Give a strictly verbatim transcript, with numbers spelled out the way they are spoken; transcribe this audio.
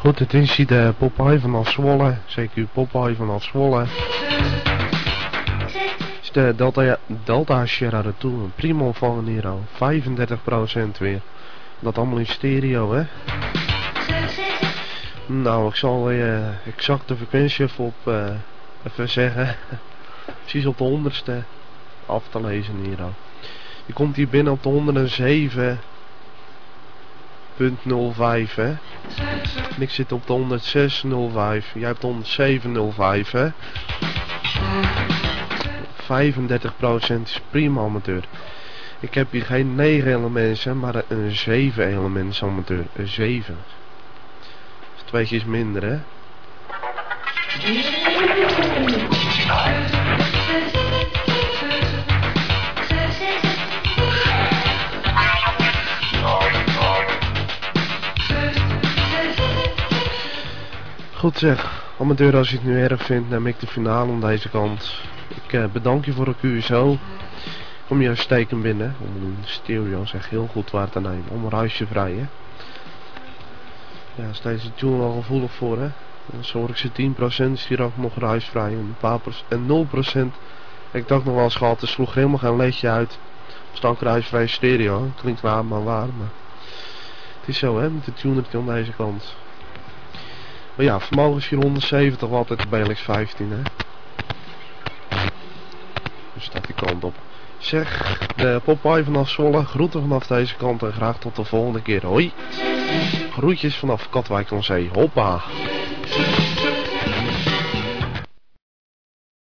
Goed, het is hier de Popeye vanaf Zwolle. Zeker Popeye vanaf Zwolle. Is de Delta, Delta Sierra Retour. Een prima ontvangen hier al. vijfendertig procent weer. Dat allemaal in stereo, hè. Nou, ik zal uh, exact de frequentie even op uh, even zeggen. Precies op de honderdste af te lezen hier al. Je komt hier binnen op de honderdzeven punt nul vijf, hè. En ik zit op de honderdzes punt nul vijf. Jij hebt honderdzeven punt nul vijf, hè. vijfendertig procent is prima amateur. Ik heb hier geen negen elements, maar een zeven elements amateur. Een zeven. Dus twee keer minder, hè. Goed zeg, amateur, als je het nu erg vindt, neem ik de finale aan deze kant. Ik uh, bedank je voor een Q S O. Kom je steken binnen. Om een stereo zeg heel goed waar te nemen. Om ruisjevrij, hè. Ja, is deze tune al gevoelig voor, hè. Zo hoor ik ze tien procent is hier ook nog ruisvrij. En, een paar procent, en nul procent. Ik dacht nog wel eens gehad, er sloeg helemaal geen ledje uit. Stank ruisvrij stereo. Klinkt waar, maar waar. Maar het is zo, hè, met de tuner aan deze kant. Maar ja, vermogen is vierhonderdzeventig watt uit de B L X vijftien, hè. Dus staat die kant op. Zeg, de Popeye vanaf Zwolle, groeten vanaf deze kant en graag tot de volgende keer. Hoi! Groetjes vanaf Katwijk aan Zee. Hoppa!